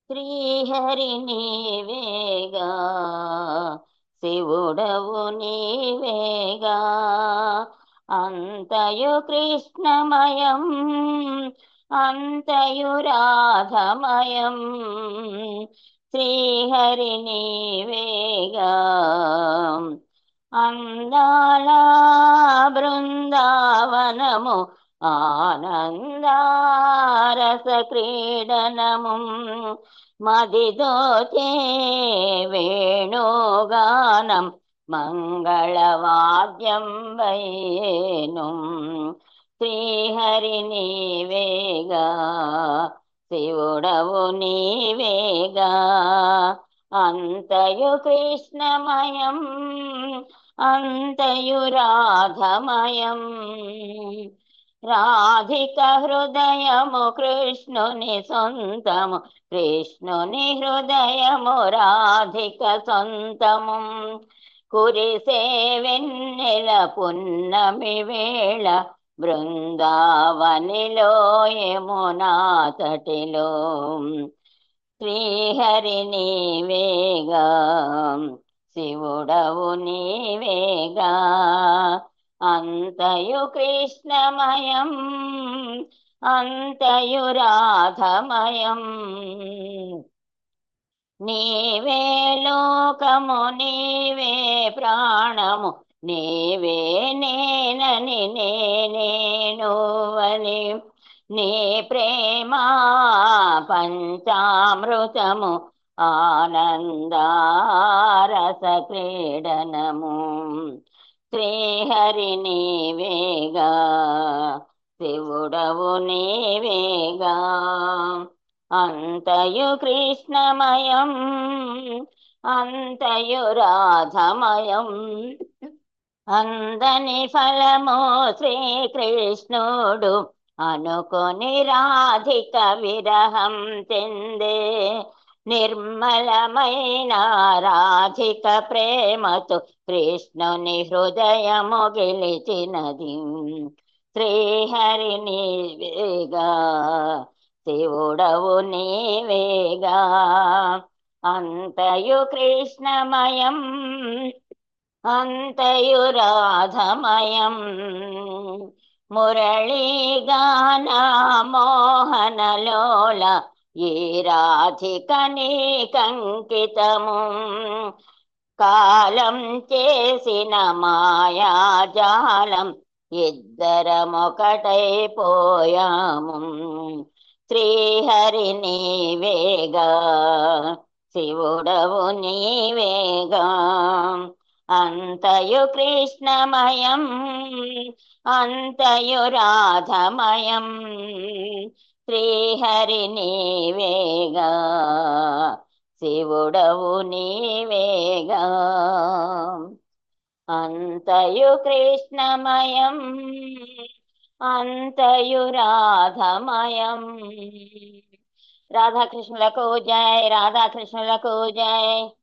శ్రీహరి నీవేగా శివుడవు నీవేగా అంతయు కృష్ణమయం అంతయు రాధమయం శ్రీహరి నీవేగా అందాల బృందావనము ఆనందారస క్రీడనము మదిదోచే వేణుగానం మంగళవాద్యం వైను శ్రీహరి నీవేగా శివుడవు నీవేగా అంతయు కృష్ణమయం అంతయు రాధమయం రాధిక హృదయము కృష్ణుని సొంతము కృష్ణుని హృదయము రాధిక సొంతము కురిసే వెన్నెల పున్నమి వేళ బృందావనిలో యమునా తటిలో శ్రీహరి నీవేగా శివుడవు నీవేగా అంతయు కృష్ణమయం అంతయు రాధమయం నీవే లోకము నీవే ప్రాణము నీవే నేనని నేనేనువని నీ ప్రేమ పంచామృతము ఆనందారస క్రీడనము శ్రీహరి నీవేగా శివుడవు నీవేగా అంతయు కృష్ణమయం అంతయు రాధమయం అందని ఫలము శ్రీకృష్ణుడు అనుకొని రాధిక విరహం చెందే నిర్మలమైన రాధిక ప్రేమతో కృష్ణుని హృదయము గెలిచినది శ్రీహరి నీవేగా శివుడవు నీవేగా అంతయు కృష్ణమయం అంతయు రాధమయం మురళీగాన మోహనలోల ఈ రాధిక నీకంకితము కాలం చేసిన మాయాజాలం ఇద్దరమొకటైపోయాము శ్రీహరి నీవేగా శివుడవు నీవేగా అంతయు కృష్ణమయం అంతయు రాధమయం శ్రీహరి నీవేగా శివుడవు నీవేగా అంతయు కృష్ణమయం అంతయు రాధమయం రాధాకృష్ణులకు జై రాధాకృష్ణులకు జై